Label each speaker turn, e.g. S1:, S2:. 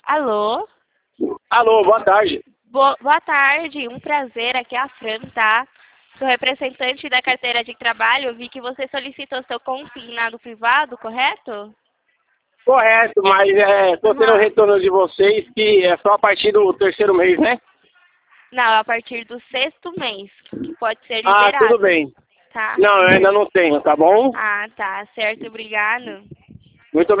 S1: Alô?
S2: Alô, boa tarde.
S1: Boa tarde, um prazer, aqui é a Fran, tá? Sou representante da carteira de trabalho, vi que você solicitou seu consignado privado, correto?
S2: Correto, mas tô tendo um
S1: Aham.
S2: retorno de vocês que é só a partir do terceiro mês, né?
S1: Não, a partir do sexto mês, que pode ser
S2: Ah, tudo
S1: liberado,
S2: bem.
S1: tá?
S2: Não, eu ainda não tenho, tá bom?
S1: Ah, tá, certo, obrigado.
S2: Muito